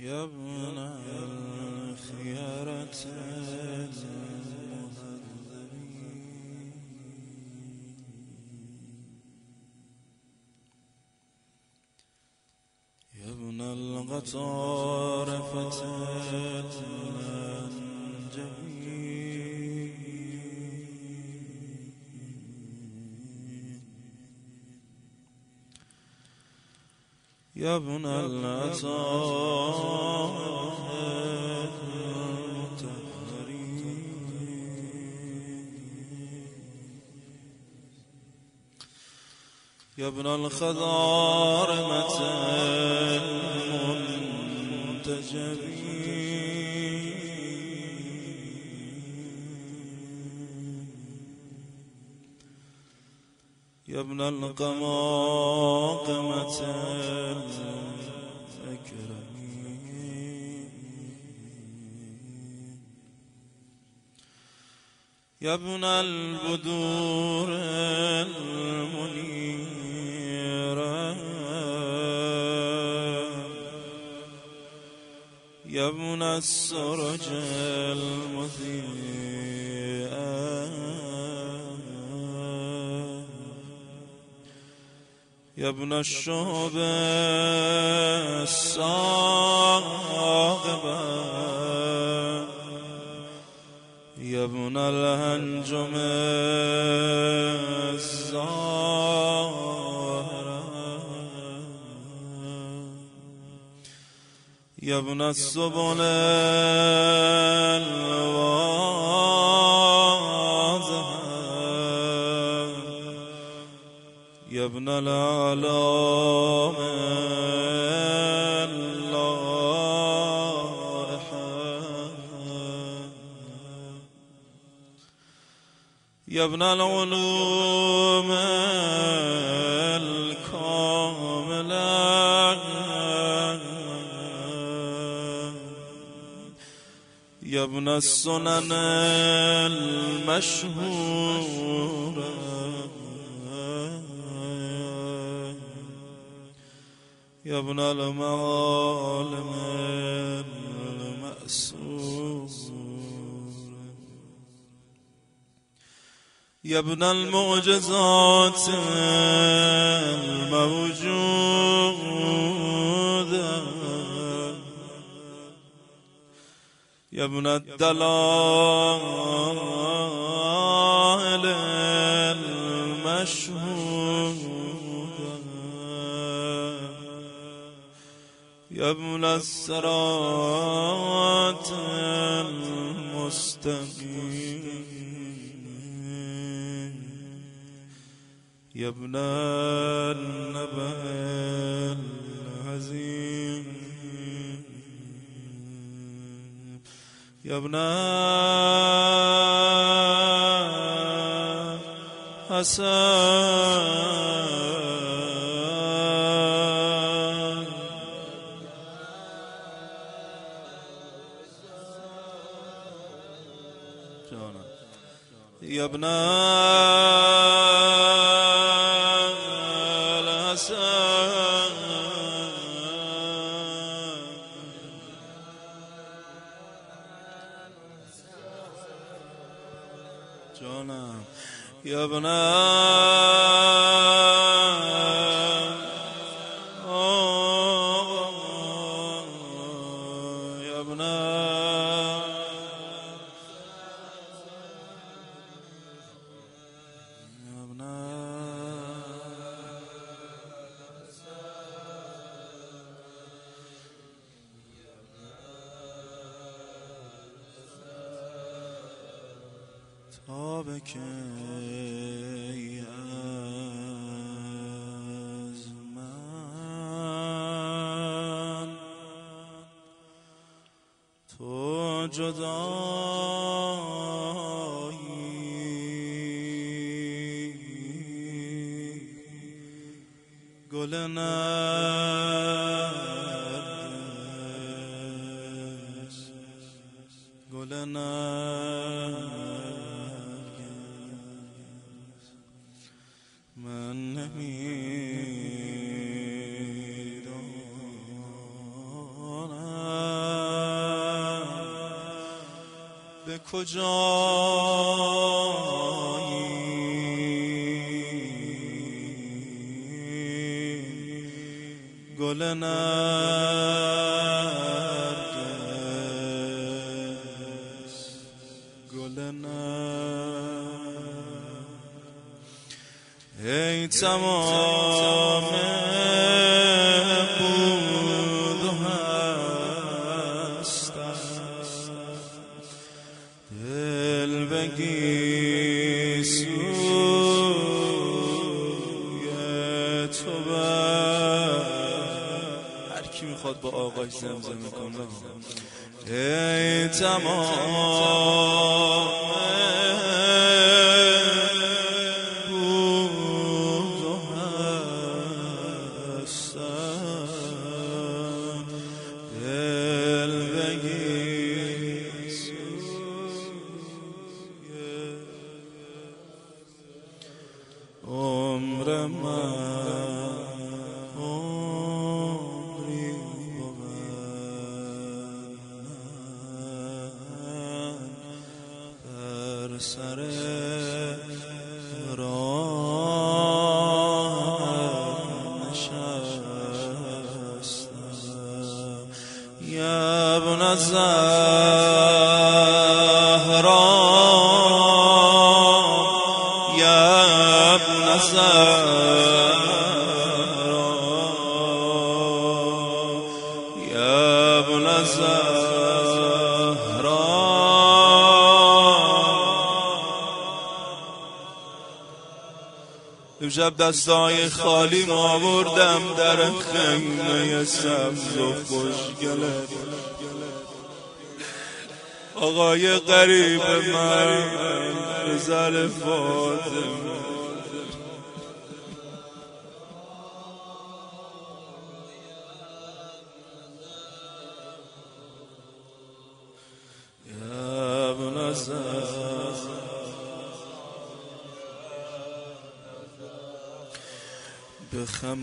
يا ابن الخيرة المهذبين، يا ابن القطار فتى يا ابن الأطهار المطهرين، يا ابن الخضارمة المنتجبين، يا ابن القماقمة الأكرمين، يا ابن البدور المنيرة، يا ابن السرج المضيء، يا ابن الشهب الصاغبة، يا ابن الهنجم الزهرة، يا ابن السبل الواضحة، يا ابن الأعلام اللائحة، يا ابن العلوم الكاملة، يا ابن السنن المشهورة، يا ابن المعالم المأسورة، يا ابن المعجزات الموجودة، يا ابن الدلائل المشهودة، يا ابن الصراط المستقيم، يا ابن النبأ العظيم، يا ابن حسن، يا ابن الحسن، يا ابن يا ابن تابك از من تو جدایی، گل نرگس، گل نرگس، من نمیدانم به کجایی گل نرگس گل ای تمام بود و هستم دل بگی سوی تو هر کی میخواد با آقاش زمزمه کنه ای تمام عمر من عمری بود بر سر راه نشستم یا ابن الزهرا یا ابن الزهرا امشب دستای خالی ما بردم در خیمه سبز و خوشگله آقای غریب من پسر فاطمه به خم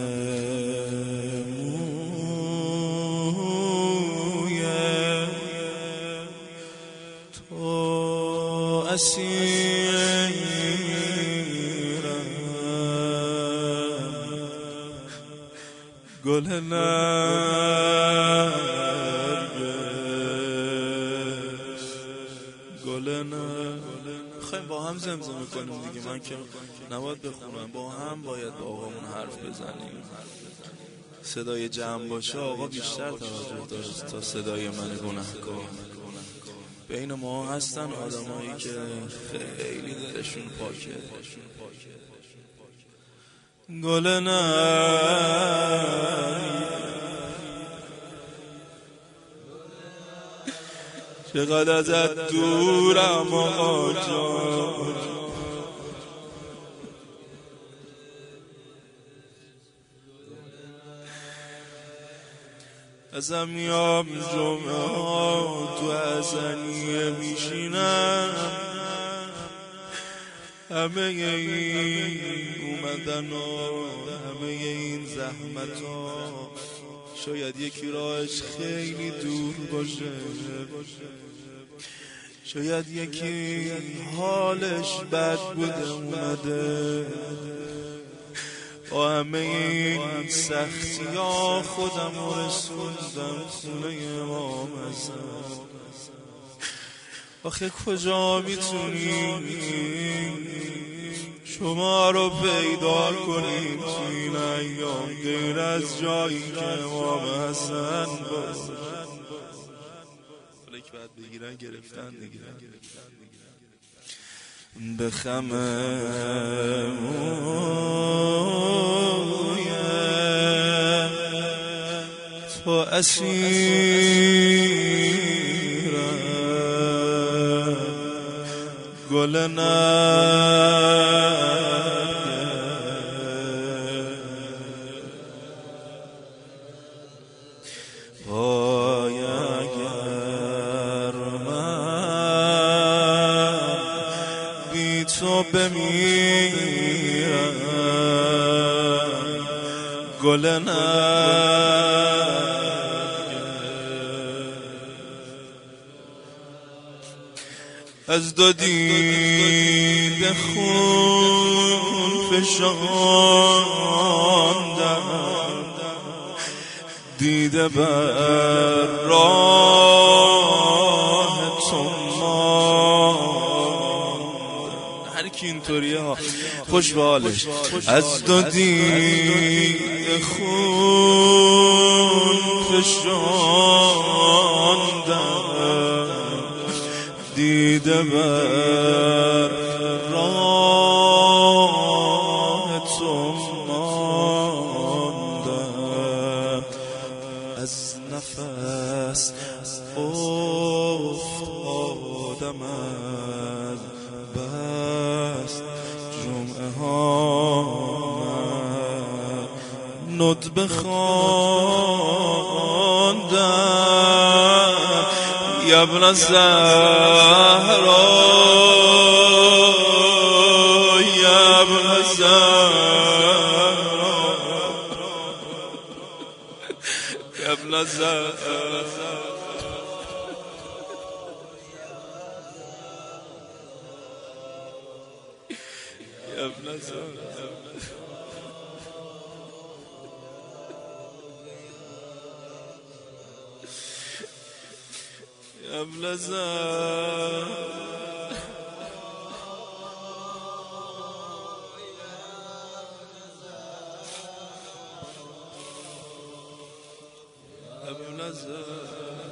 موی تو اسیرم گل نرگس گل خواهیم با هم زمزمه کنیم دیگه من که نباید بخونم با هم باید با آقامون حرف بزنیم صدای جمع باشه آقا بیشتر توجه داشت تا صدای من گناهکار بین ما هستن آدمایی که خیلی دلشون پاکه گل چقدر ازت دورم آقا جان ازم میام جمعه ها تو حسنیه میشینم همه این اومدن و همه این زحمت ها شاید یکی راهش خیلی دور باشه شاید یکی حالش بد بوده اومده با همه این سختی ها خودم رسوندم خونه امام حسن آخه کجا میتونیم شما رو پیدا کنیم تو این ایام غیر از جایی که امام حسن باشه که بعد بگیرن گرفتن به خم موی تو اسیرم گل وای اگر من بی تو بمیرم گل از دو دیده خون فشاندم، دیده بر راه تو ماندم. هر کی اینطوریه ها خوش به حالش. از دو دیده خون فشاندم، دیده بر راه تو ماندم. از نفس افتادم از بس، جمعه ها ندبه خواندم. یا ابن زهرا، یا ابن زهرا، یا ابن زهرا، یا ابن زهرا. يا ابن زهرا، يا ابن زهرا،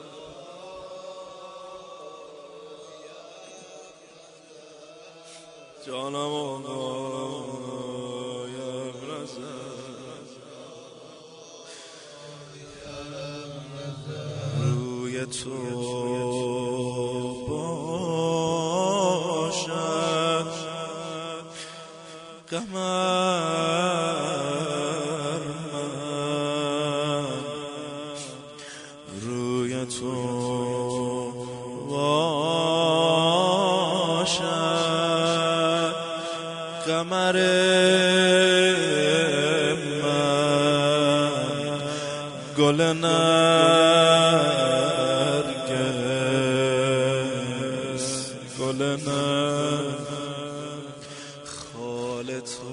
جانم آقا یا ابن زهرا، روی تو باشد قمر، من روی تو باشد قمر، من گل نرگس، گل خال تو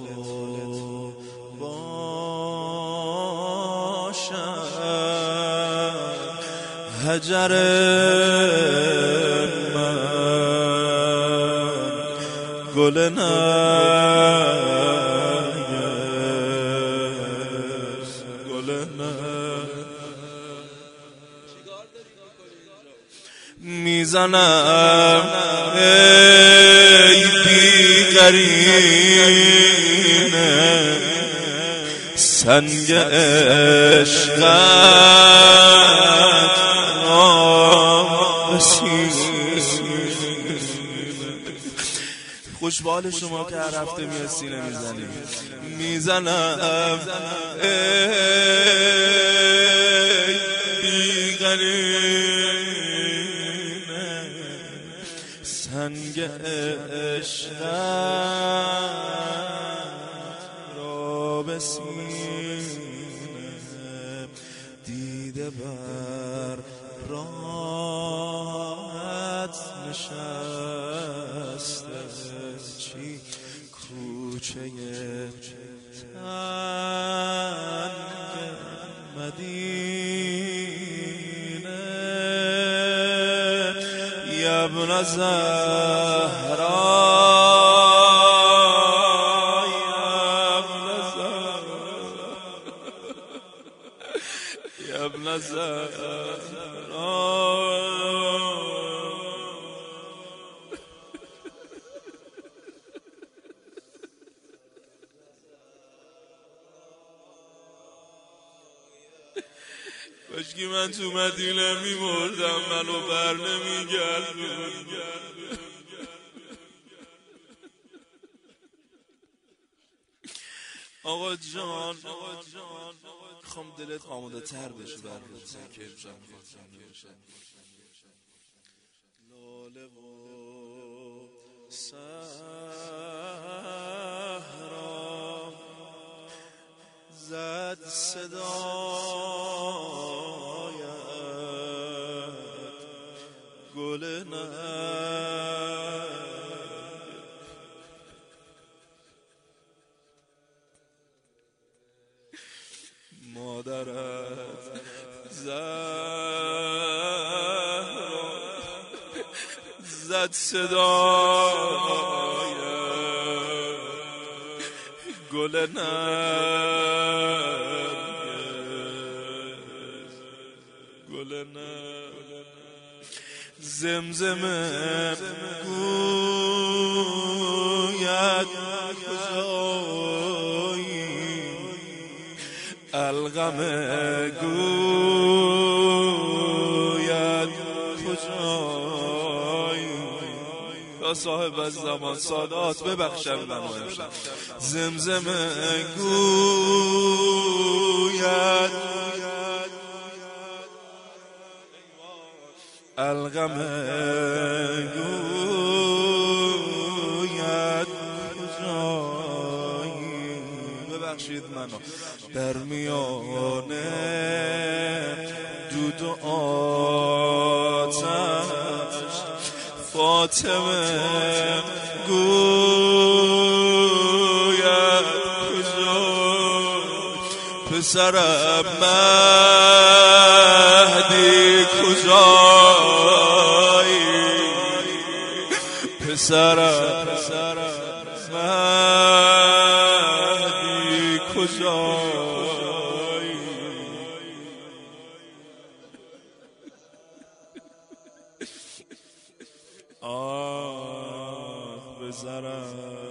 باشد حجر، من گل نرگس، گل میزنم ای بی‌قرینه سنگ عشقت را به سینه. خوش به حال شما که هر هفته میاد سینه میزنیم. میزنم ای بی‌قرینه سنگ عشقت را به سینه، دیده بر راحت نشسته، چی کوچه تنگ مدینه. یا ابن زهرا، یا ابن زهرا، یا ابن زهرا. کاشکی من تو مدینه میمردم، منو بر نمیگردون. آقا جان میخوام دلت آماده تر بشه بر روزی که امشب میخواد لاله و صحرا زد صدایت، گل نه زد صدای گل نرگس گل نرگس زمزمه گوید کجایی القمه گوید کجایی یا صاحب از زمان سادات ببخشم منو امشب زمزمه گوید القمه گوید کجایی ببخشید منو در میانه دود و آتش فاطمه گوید کجایی پسرم مهدی کجایی پسرم مهدی کجایی آه بزرم